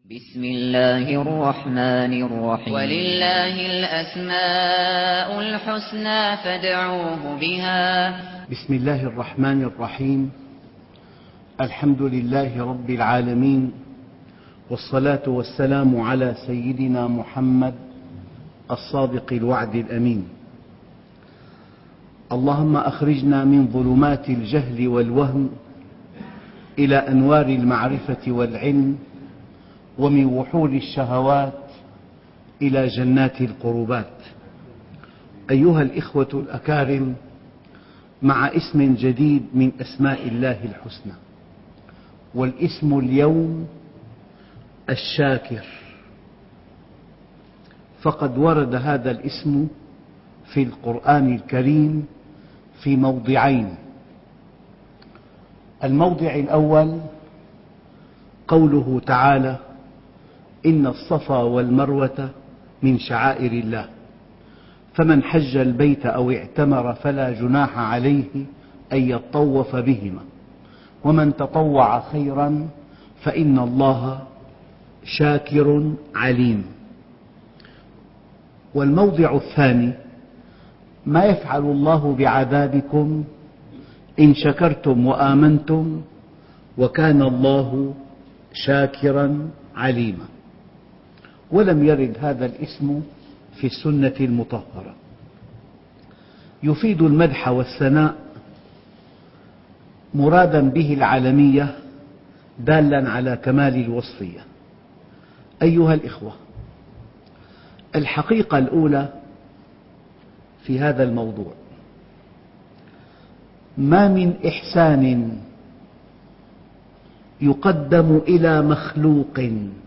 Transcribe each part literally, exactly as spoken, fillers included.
بسم الله الرحمن الرحيم ولله الأسماء الحسنى فادعوه بها. بسم الله الرحمن الرحيم. الحمد لله رب العالمين، والصلاة والسلام على سيدنا محمد الصادق الوعد الأمين. اللهم أخرجنا من ظلمات الجهل والوهم إلى أنوار المعرفة والعلم، ومن وحول الشهوات إلى جنات القربات. أيها الإخوة الأكارم، مع اسم جديد من أسماء الله الحسنى، والاسم اليوم الشاكر. فقد ورد هذا الاسم في القرآن الكريم في موضعين. الموضع الأول قوله تعالى: إن الصفا والمروة من شعائر الله، فمن حج البيت أو اعتمر فلا جناح عليه أن يطوف بهما، ومن تطوع خيرا فإن الله شاكر عليم. والموضع الثاني: ما يفعل الله بعذابكم إن شكرتم وآمنتم وكان الله شاكرا عليما. ولم يرد هذا الاسم في السنة المطهرة. يفيد المدح والثناء مرادا به العالمية، دالا على كمال الوصفية. أيها الإخوة، الحقيقة الأولى في هذا الموضوع: ما من إحسان يقدم إلى مخلوق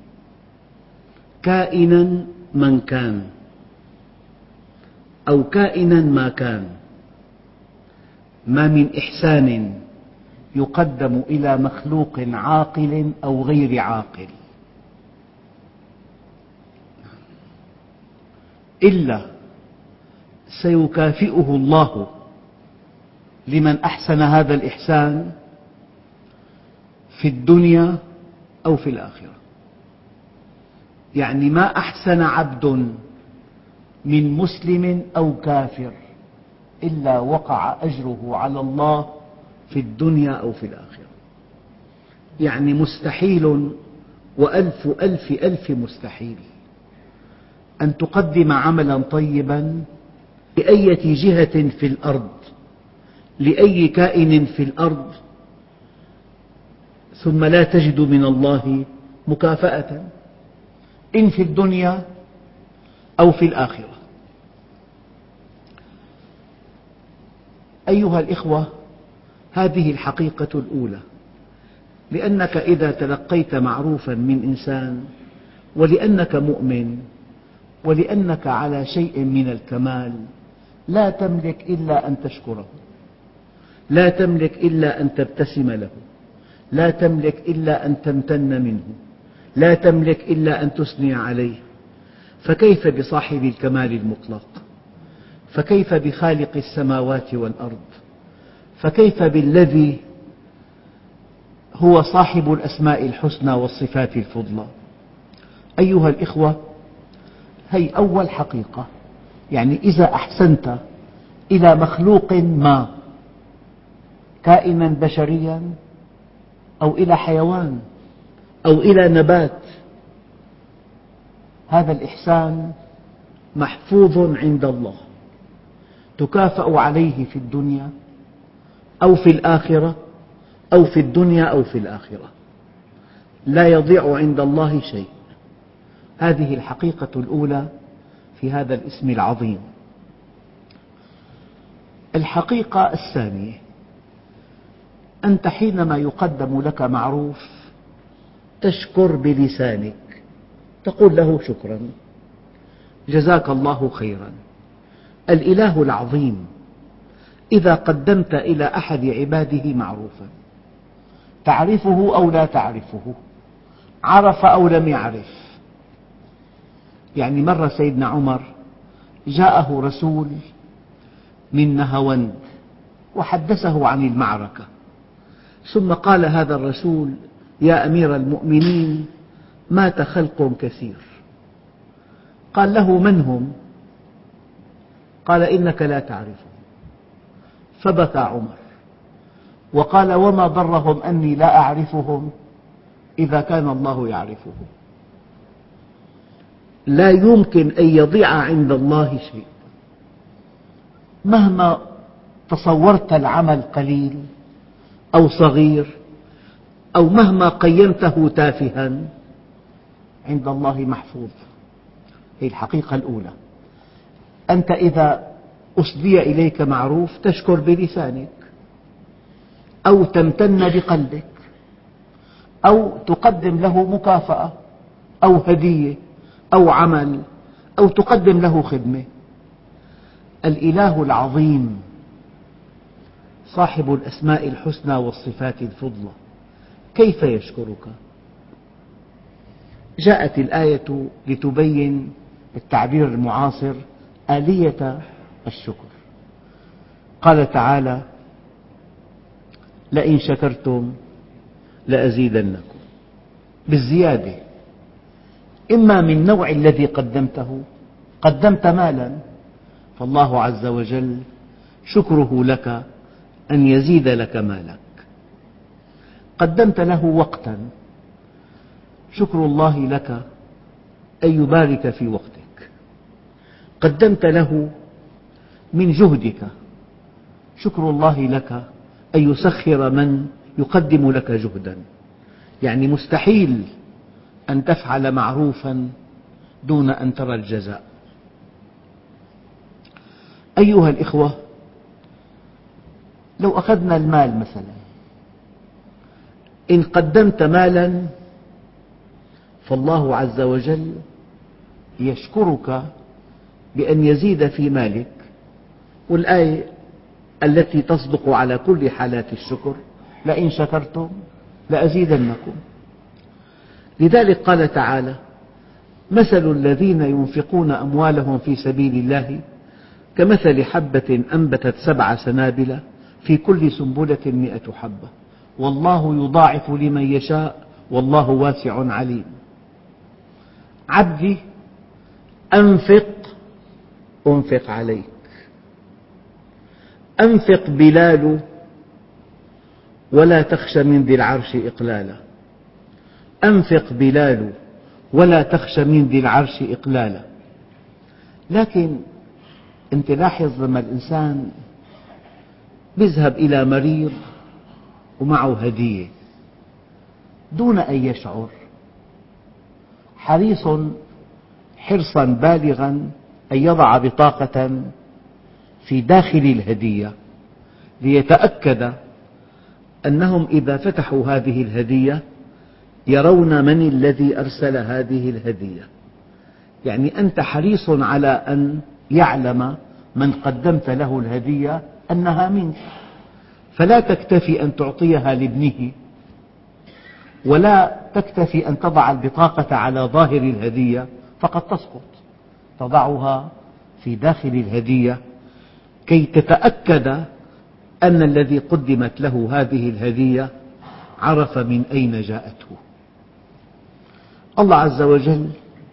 كائنا من كان أو كائنا ما كان، ما من إحسان يقدم إلى مخلوق عاقل أو غير عاقل إلا سيكافئه الله لمن أحسن هذا الإحسان في الدنيا أو في الآخرة. يعني ما أحسن عبد من مسلم أو كافر إلا وقع أجره على الله في الدنيا أو في الآخرة. يعني مستحيل وألف ألف ألف مستحيل أن تقدم عملا طيبا لأية جهة في الأرض، لأي كائن في الأرض، ثم لا تجد من الله مكافأة، إن في الدنيا أو في الآخرة. أيها الإخوة، هذه الحقيقة الأولى، لأنك إذا تلقيت معروفا من إنسان، ولأنك مؤمن، ولأنك على شيء من الكمال، لا تملك إلا أن تشكره، لا تملك إلا أن تبتسم له، لا تملك إلا أن تمتن منه، لا تملك إلا أن تثني عليه. فكيف بصاحب الكمال المطلق؟ فكيف بخالق السماوات والأرض؟ فكيف بالذي هو صاحب الأسماء الحسنى والصفات الفضلى؟ أيها الإخوة، هي أول حقيقة. يعني إذا أحسنت إلى مخلوق ما، كائنا بشريا أو إلى حيوان أو إلى نبات، هذا الإحسان محفوظ عند الله، تكافأ عليه في الدنيا أو في الآخرة، أو في الدنيا أو في الآخرة، لا يضيع عند الله شيء. هذه الحقيقة الأولى في هذا الاسم العظيم. الحقيقة الثانية: أنت حينما يقدم لك معروف تشكر بلسانك، تقول له شكرا، جزاك الله خيرا. الإله العظيم إذا قدمت إلى أحد عباده معروفا، تعرفه أو لا تعرفه، عرف أو لم يعرف. يعني مرة سيدنا عمر جاءه رسول من نهاوند وحدثه عن المعركة، ثم قال هذا الرسول: يا أمير المؤمنين، مات خلق كثير. قال له: من هم؟ قال: إنك لا تعرفهم. فبكى عمر وقال: وما ضرهم أني لا أعرفهم إذا كان الله يعرفهم. لا يمكن أن يضيع عند الله شيء، مهما تصورت العمل قليل أو صغير أو مهما قيمته تافها، عند الله محفوظ. هذه الحقيقة الأولى. أنت إذا أسدي إليك معروف تشكر بلسانك، أو تمتن بقلبك، أو تقدم له مكافأة أو هدية أو عمل، أو تقدم له خدمة. الإله العظيم صاحب الأسماء الحسنى والصفات الفضلى كيف يشكرك؟ جاءت الآية لتبين بالتعبير المعاصر آلية الشكر. قال تعالى: لئن شكرتم لأزيدنكم، بالزيادة، إما من نوع الذي قدمته، قدمت مالا، فالله عز وجل شكره لك أن يزيد لك مالك. قدمت له وقتا، شكر الله لك أن يبارك في وقتك. قدمت له من جهدك، شكر الله لك أن يسخر من يقدم لك جهدا. يعني مستحيل أن تفعل معروفا دون أن ترى الجزاء. أيها الإخوة، لو أخذنا المال مثلا، إن قدمت مالا فالله عز وجل يشكرك بأن يزيد في مالك، والآية التي تصدق على كل حالات الشكر: لئن شكرتم لأزيدنكم. لذلك قال تعالى: مثل الذين ينفقون أموالهم في سبيل الله كمثل حبة أنبتت سبع سنابل في كل سنبلة مئة حبة والله يضاعف لمن يشاء والله واسع عليم. عبدي أنفق أنفق عليك. أنفق بلال ولا تخش من ذي العرش إقلالا. أنفق بلال ولا تخش من ذي العرش إقلالا. لكن أنت لاحظ لما الإنسان يذهب إلى مريض ومعه هدية دون أن يشعر، حريص حرصا بالغا أن يضع بطاقة في داخل الهدية ليتأكد أنهم إذا فتحوا هذه الهدية يرون من الذي أرسل هذه الهدية. يعني أنت حريص على أن يعلم من قدمت له الهدية أنها منك، فلا تكتفي أن تعطيها لابنه، ولا تكتفي أن تضع البطاقة على ظاهر الهدية فقد تسقط، تضعها في داخل الهدية كي تتأكد أن الذي قدمت له هذه الهدية عرف من أين جاءته. الله عز وجل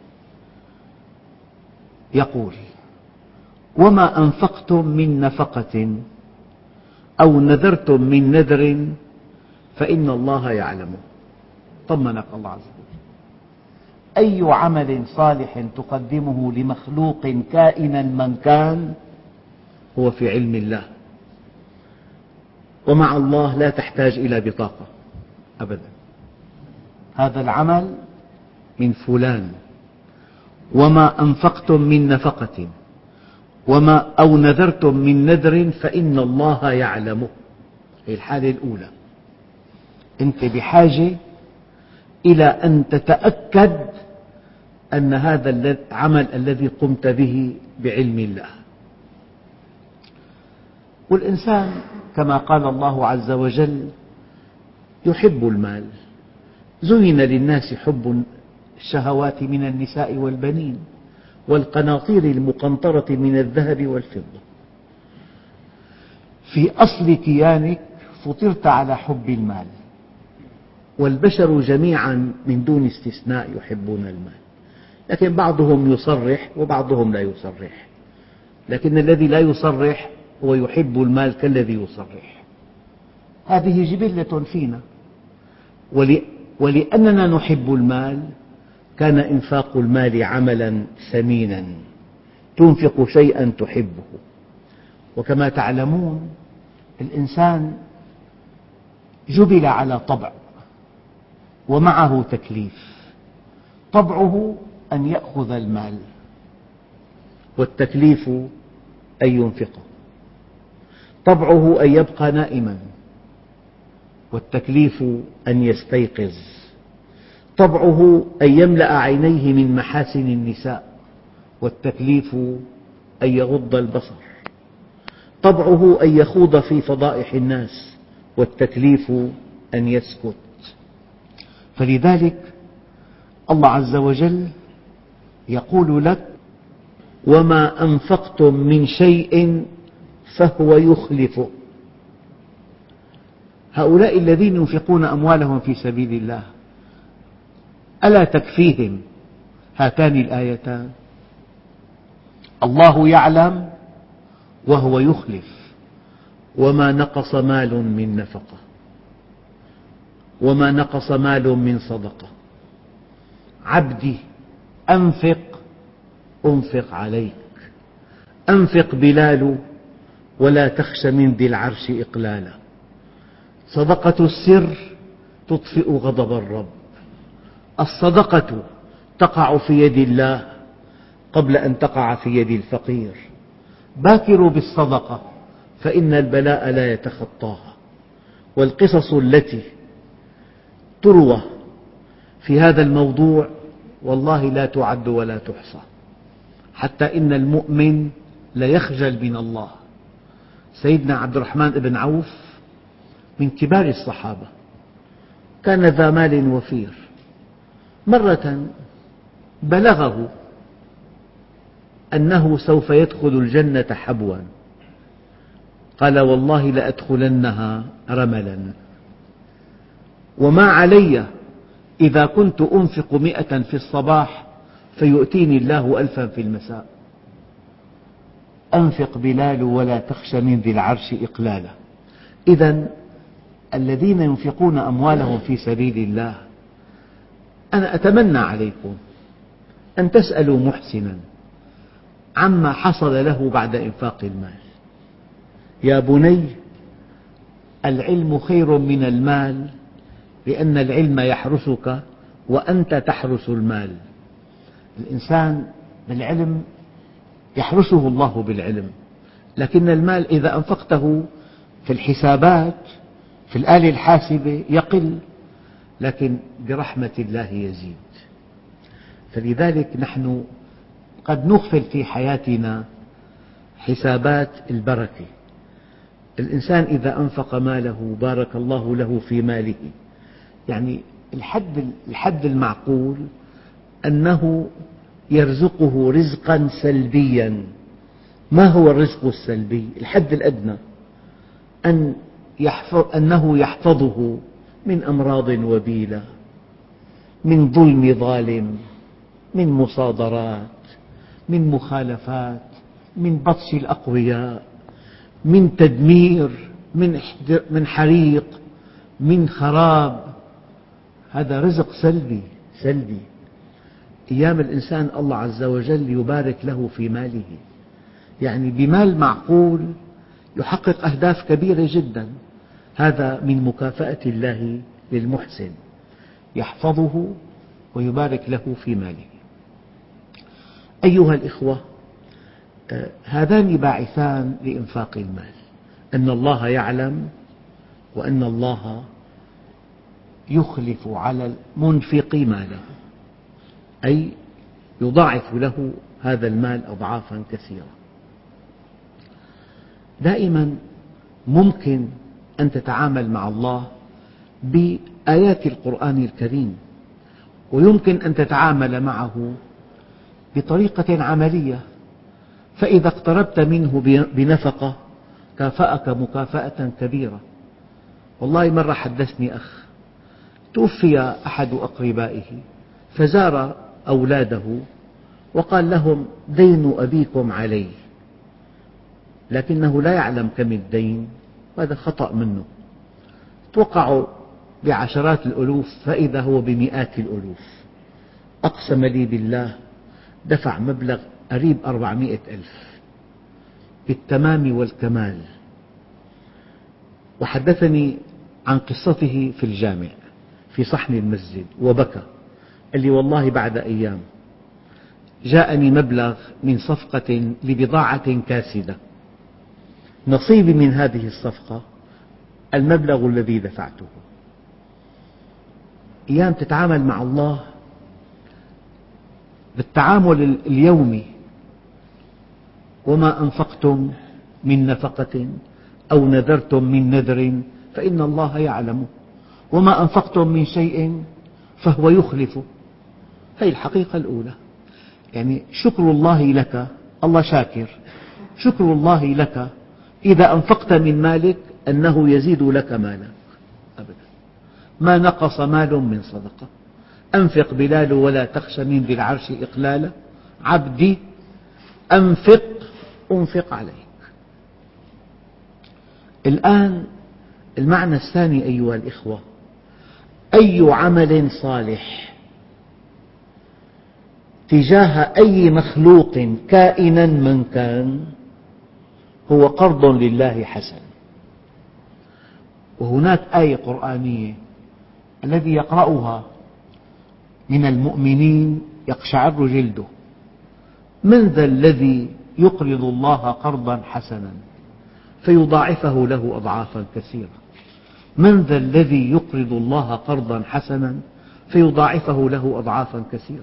يقول: وما أنفقتم من نفقة أو نذرتم من نذر فإن الله يعلمه. طمنك الله عز وجل. أي عمل صالح تقدمه لمخلوق كائنا من كان هو في علم الله، ومع الله لا تحتاج إلى بطاقة أبدا. هذا العمل من فلان. وما أنفقتم من نفقة وما أو نذرتم من نذر فإن الله يعلمه. هذه الحالة الأولى. أنت بحاجة إلى أن تتأكد أن هذا العمل الذي قمت به بعلم الله. والإنسان كما قال الله عز وجل يحب المال. زين للناس حب الشهوات من النساء والبنين والقناطير المقنطرة من الذهب والفضة. في أصل كيانك فطرت على حب المال، والبشر جميعا من دون استثناء يحبون المال، لكن بعضهم يصرح وبعضهم لا يصرح، لكن الذي لا يصرح هو يحب المال كالذي يصرح. هذه جبلة فينا، ولأننا نحب المال كان إنفاق المال عملا ثمينا، تنفق شيئا تحبه. وكما تعلمون الإنسان جبل على طبع ومعه تكليف، طبعه أن يأخذ المال والتكليف أن ينفقه، طبعه أن يبقى نائما والتكليف أن يستيقظ، طبعه أن يملأ عينيه من محاسن النساء والتكليف أن يغض البصر، طبعه أن يخوض في فضائح الناس والتكليف أن يسكت. فلذلك الله عز وجل يقول لك: وما أنفقتم من شيء فهو يخلفه. هؤلاء الذين ينفقون أموالهم في سبيل الله ألا تكفيهم هاتان الآيتان؟ الله يعلم وهو يخلف، وما نقص مال من نفقة، وما نقص مال من صدقة. عبدي أنفق أنفق عليك، أنفق بلال ولا تخش من ذي العرش إقلالا. صدقة السر تطفئ غضب الرب، الصدقة تقع في يد الله قبل أن تقع في يد الفقير. باكروا بالصدقة فإن البلاء لا يتخطاها. والقصص التي تروى في هذا الموضوع والله لا تعد ولا تحصى، حتى إن المؤمن ليخجل من الله. سيدنا عبد الرحمن بن عوف من كبار الصحابة، كان ذا مال وفير. مرة بلغه أنه سوف يدخل الجنة حبوا، قال: والله لأدخلنها رملا، وما علي إذا كنت أنفق مئة في الصباح فيؤتيني الله ألفا في المساء. أنفق بلال ولا تخش من ذي العرش إقلالا. إذن الذين ينفقون أموالهم في سبيل الله، أنا أتمنى عليكم أن تسألوا محسنا عما حصل له بعد إنفاق المال. يا بني، العلم خير من المال، لأن العلم يحرسك وأنت تحرس المال. الإنسان بالعلم يحرسه الله بالعلم، لكن المال إذا أنفقته في الحسابات في الآلة الحاسبة يقل، لكن برحمة الله يزيد. فلذلك نحن قد نغفل في حياتنا حسابات البركة. الإنسان إذا أنفق ماله بارك الله له في ماله، يعني الحد, الحد المعقول أنه يرزقه رزقا سلبيا. ما هو الرزق السلبي؟ الحد الأدنى أن يحفظ أنه يحفظه من أمراض وبيلة، من ظلم ظالم، من مصادرات، من مخالفات، من بطش الأقوياء، من تدمير، من حريق، من خراب. هذا رزق سلبي سلبي. أيام الإنسان الله عز وجل يبارك له في ماله، يعني بمال معقول يحقق أهداف كبيرة جدا. هذا من مكافأة الله للمحسن، يحفظه ويبارك له في ماله. أيها الإخوة، هذان باعثان لإنفاق المال: أن الله يعلم، وأن الله يخلف على المنفق ماله، أي يضاعف له هذا المال أضعافا كثيرة. دائما ممكن أن تتعامل مع الله بآيات القرآن الكريم، ويمكن أن تتعامل معه بطريقة عملية. فإذا اقتربت منه بنفقة كافأك مكافأة كبيرة. والله مرة حدثني أخ توفي أحد أقربائه فزار أولاده وقال لهم: دين أبيكم علي، لكنه لا يعلم كم الدين، وهذا خطأ منه. توقعوا بعشرات الألوف فإذا هو بمئات الألوف. أقسم لي بالله دفع مبلغ قريب أربعمئة ألف بالتمام والكمال، وحدثني عن قصته في الجامع في صحن المسجد وبكى. قال لي: والله بعد أيام جاءني مبلغ من صفقة لبضاعة كاسدة، نصيبي من هذه الصفقة المبلغ الذي دفعته. أيام تتعامل مع الله بالتعامل اليومي: وما أنفقتم من نفقة أو نذرتم من نذر فإن الله يعلم، وما أنفقتم من شيء فهو يخلفه. هذه الحقيقة الأولى. يعني شكر الله لك، الله شاكر، شكر الله لك إذا أنفقت من مالك أنه يزيد لك مالك أبدا، ما نقص مال من صدقة. أنفق بلال ولا تخش من ذي العرش إقلالا، عبدي أنفق أنفق عليك. الآن المعنى الثاني أيها الإخوة: أي عمل صالح تجاه أي مخلوق كائنا من كان هو قرض لله حسن. وهناك آية قرآنية الذي يقرأها من المؤمنين يقشعر جلده: من ذا الذي يقرض الله قرضا حسنا فيضاعفه له أضعافا كثيرة. من ذا الذي يقرض الله قرضا حسنا فيضاعفه له أضعافا كثيرة.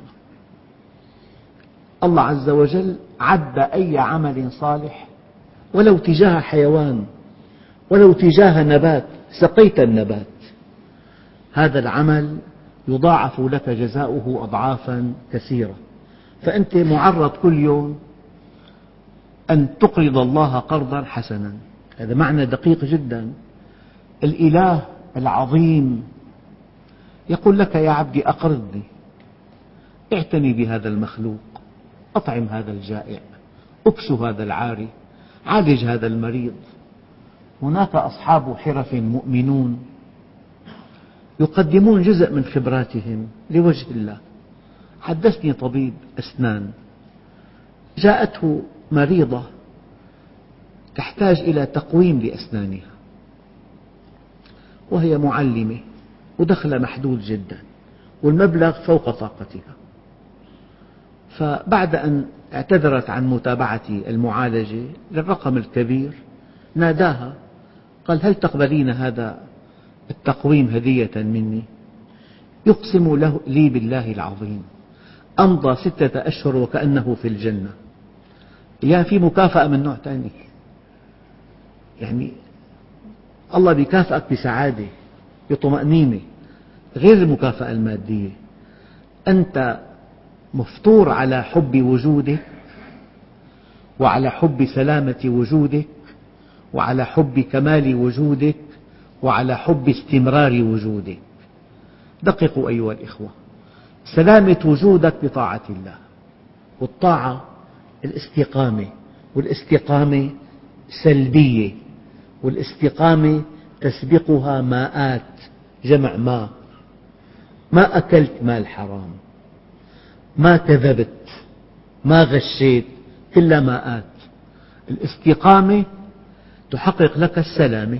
الله عز وجل عد أي عمل صالح، ولو تجاه حيوان، ولو تجاه نبات، سقيت النبات، هذا العمل يضاعف لك جزاؤه أضعافا كثيرة. فأنت معرض كل يوم أن تقرض الله قرضا حسنا. هذا معنى دقيق جدا. الإله العظيم يقول لك: يا عبدي أقرضني، اعتني بهذا المخلوق، أطعم هذا الجائع، أكسو هذا العاري، عالج هذا المريض. هناك أصحاب حرف مؤمنون يقدمون جزء من خبراتهم لوجه الله. حدثني طبيب أسنان جاءته مريضة تحتاج إلى تقويم لأسنانها، وهي معلمة ودخل محدود جدا والمبلغ فوق طاقتها. فبعد أن اعتذرت عن متابعة المعالجة للرقم الكبير ناداها قال: هل تقبلين هذا التقويم هدية مني؟ يقسم له لي بالله العظيم أمضى ستة أشهر وكأنه في الجنة. يا في مكافأة من نوع ثاني، يعني الله بيكافئك بسعادة بطمأنينة غير المكافأة المادية. أنت مفطور على حب وجودك، وعلى حب سلامة وجودك، وعلى حب كمال وجودك، وعلى حب استمرار وجودك. دققوا أيها الإخوة: سلامة وجودك بطاعة الله، والطاعة الاستقامة، والاستقامة سلبية، والاستقامة تسبقها ماءات، جمع ماء. ما أكلت مال حرام، ما كذبت، ما غشيت، كلها ماءات. الاستقامة تحقق لك السلامة.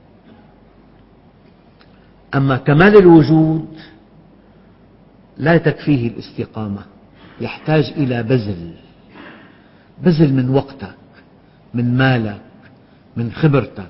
أما كمال الوجود لا تكفيه الاستقامة، يحتاج إلى بذل، بذل من وقتك، من مالك، من خبرتك.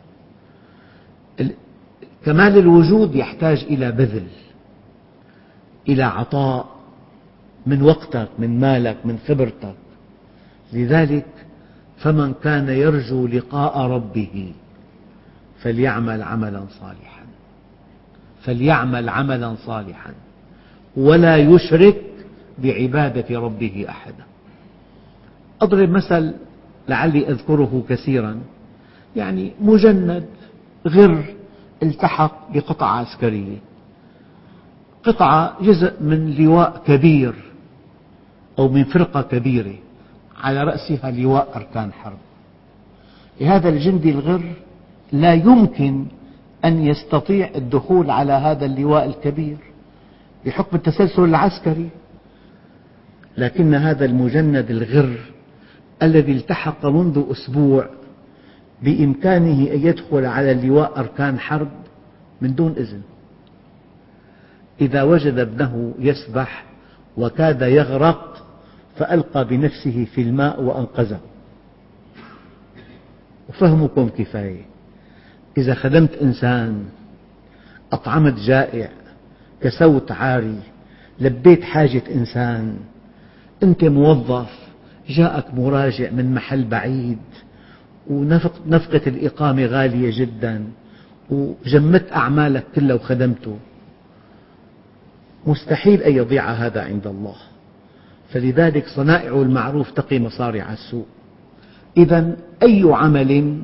كمال الوجود يحتاج إلى بذل، إلى عطاء من وقتك، من مالك، من خبرتك. لذلك فمن كان يرجو لقاء ربه فليعمل عملا صالحا، فليعمل عملا صالحا ولا يشرك بعبادة ربه أحدا. أضرب مثل لعلي أذكره كثيرا. يعني مجند غر التحق بقطعة عسكرية، قطعة جزء من لواء كبير أو من فرقة كبيرة على رأسها لواء أركان حرب. لهذا الجندي الغر لا يمكن أن يستطيع الدخول على هذا اللواء الكبير بحكم التسلسل العسكري، لكن هذا المجند الغر الذي التحق منذ أسبوع بإمكانه أن يدخل على اللواء أركان حرب من دون إذن. إذا وجد ابنه يسبح وكاد يغرق فألقى بنفسه في الماء وأنقذه. وفهمكم كفاية. إذا خدمت إنسان، أطعمت جائع، كسوت عاري، لبيت حاجة إنسان، أنت موظف جاءك مراجع من محل بعيد ونفقة الإقامة غالية جدا وجمدت أعمالك كلها وخدمته، مستحيل أن يضيع هذا عند الله. فلذلك صنائع المعروف تقي مصارع السوء. إذا أي عمل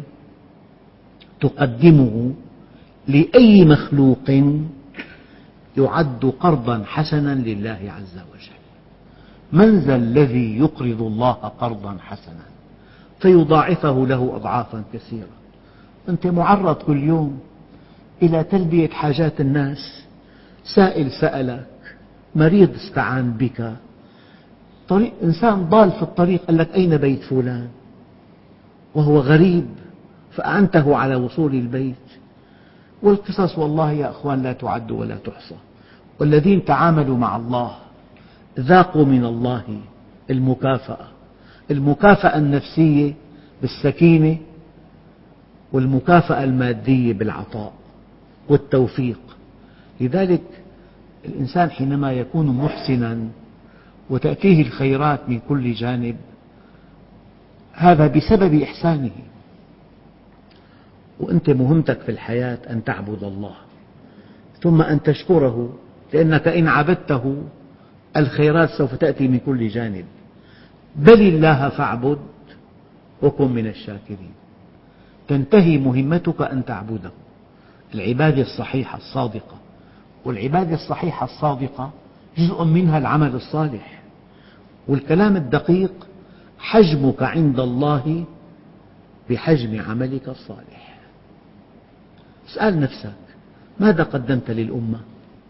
تقدمه لأي مخلوق يعد قرضا حسنا لله عز وجل. من ذا الذي يقرض الله قرضا حسنا فيضاعفه له أضعافا كثيرة؟ أنت معرض كل يوم إلى تلبية حاجات الناس، سائل سألك، مريض استعان بك، طريق إنسان ضال في الطريق قال لك أين بيت فلان وهو غريب فأعنته على وصول البيت. والقصص والله يا أخوان لا تعد ولا تحصى. والذين تعاملوا مع الله ذاقوا من الله المكافأة، المكافأة النفسية بالسكينة، والمكافأة المادية بالعطاء والتوفيق. لذلك الإنسان حينما يكون محسنا وتأتيه الخيرات من كل جانب، هذا بسبب إحسانه. وأنت مهمتك في الحياة أن تعبد الله ثم أن تشكره، لأنك إن عبدته الخيرات سوف تأتي من كل جانب. بل الله فاعبد وكن من الشاكرين. تنتهي مهمتك أن تعبده، العبادة الصحيحة الصادقة. والعبادة الصحيحة الصادقة جزء منها العمل الصالح. والكلام الدقيق: حجمك عند الله بحجم عملك الصالح. اسأل نفسك: ماذا قدمت للأمة؟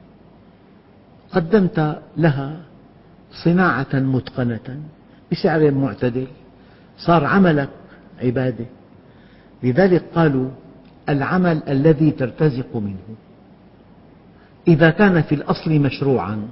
قدمت لها صناعة متقنة بسعر معتدل، صار عملك عبادة. لذلك قالوا: العمل الذي ترتزق منه إذا كان في الأصل مشروعا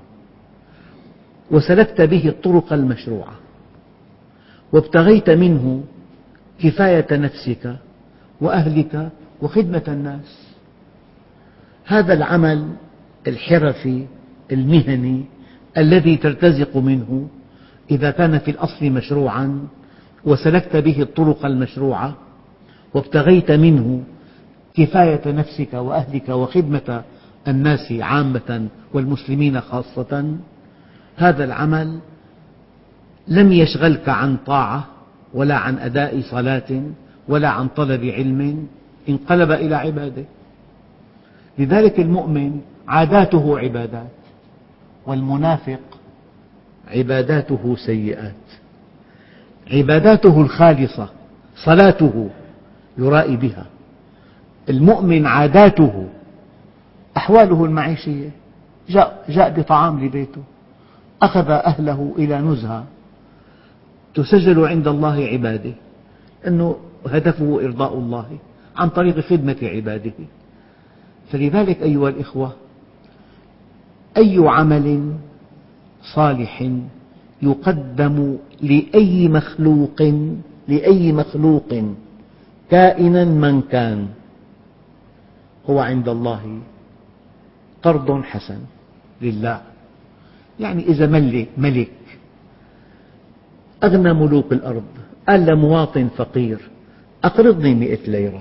وسلكت به الطرق المشروعة وابتغيت منه كفاية نفسك وأهلك وخدمة الناس، هذا العمل الحرفي المهني الذي ترتزق منه إذا كان في الأصل مشروعا وسلكت به الطرق المشروعة وابتغيت منه كفاية نفسك وأهلك وخدمة الناس عامة والمسلمين خاصة، هذا العمل لم يشغلك عن طاعة ولا عن أداء صلاة ولا عن طلب علم، انقلب إلى عبادة. لذلك المؤمن عاداته عبادات، والمنافق عباداته سيئات. عباداته الخالصة صلاته يرائي بها، المؤمن عاداته أحواله المعيشية، جاء, جاء بطعام لبيته، أخذ أهله إلى نزهة تسجل عند الله عبادة، أنه هدفه إرضاء الله عن طريق خدمة عباده. فلذلك أيها الإخوة، أي عمل صالح يقدم لأي مخلوق لأي مخلوق كائنا من كان هو عند الله قرض حسن لله. يعني إذا ملك, ملك أغنى ملوك الأرض قال لمواطن فقير: أقرضني مئة ليرة،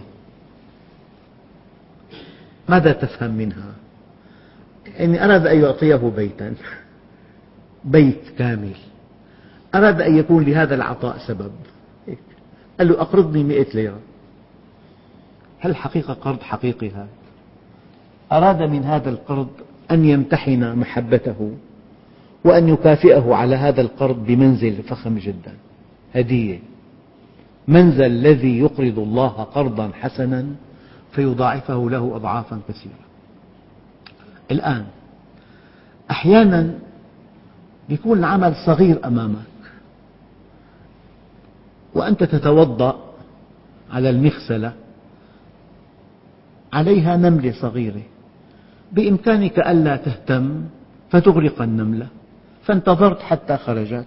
ماذا تفهم منها؟ يعني أراد أن يعطيه بيتا، بيت كامل، أراد أن يكون لهذا العطاء سبب، قال له: أقرضني مئة ليرة. هل حقيقة قرض حقيقي هذا؟ أراد من هذا القرض أن يمتحن محبته وأن يكافئه على هذا القرض بمنزل فخم جدا، هدية. من ذا الذي يقرض الله قرضا حسنا فيضاعفه له أضعافا كثيرة. الآن أحيانا يكون العمل صغير أمامك وأنت تتوضأ على المغسلة عليها نملة صغيرة، بإمكانك ألا تهتم فتغرق النملة، فانتظرت حتى خرجت،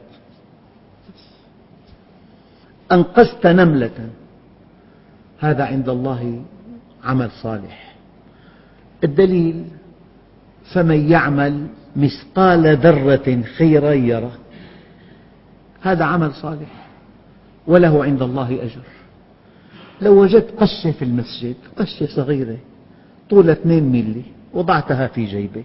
أنقذت نملة، هذا عند الله عمل صالح. الدليل: فمن يعمل مثقال ذرة خيرا يره، هذا عمل صالح وله عند الله أجر. لو وجدت قشة في المسجد، قشة صغيرة طولها اثنين ميلي، وضعتها في جيبك،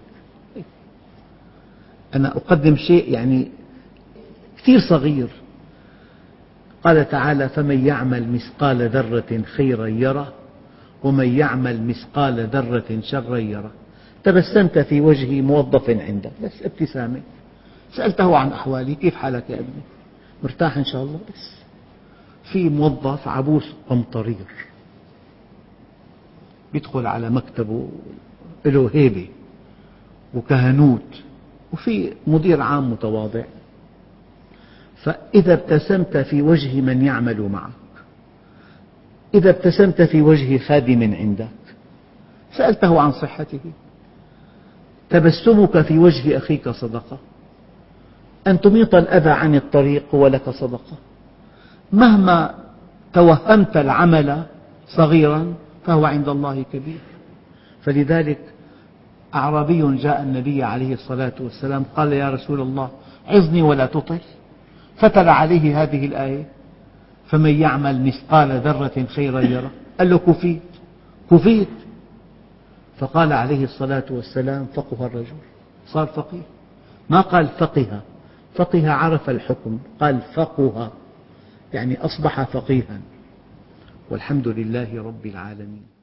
أنا أقدم شيء يعني كثير صغير. قال تعالى: فمن يعمل مثقال ذرة خيرا يره ومن يعمل مثقال ذرة شرا يره. تبسمت في وجه موظف عندك، بس ابتسامة، سألته عن أحوالي: كيف حالك يا ابني؟ مرتاح إن شاء الله؟ بس في موظف عبوس قمطرير يدخل على مكتبه له هيبة وكهنوت، وفي مدير عام متواضع، فإذا ابتسمت في وجه من يعمل معك، إذا ابتسمت في وجه خادم عندك، سألته عن صحته، تبسمك في وجه أخيك صدقة، أن تميط الأذى عن الطريق هو لك صدقة. مهما توهمت العمل صغيرا فهو عند الله كبير. فلذلك أعرابي جاء النبي عليه الصلاة والسلام قال: يا رسول الله عظني ولا تطل، فتل عليه هذه الآية: فمن يعمل مثقال ذرة خيرا يره. قال له: كفيت كفيت. فقال عليه الصلاة والسلام: فقه الرجل، صار فقيه. ما قال فقه، فقه عرف الحكم، قال فقه يعني أصبح فقيها. والحمد لله رب العالمين.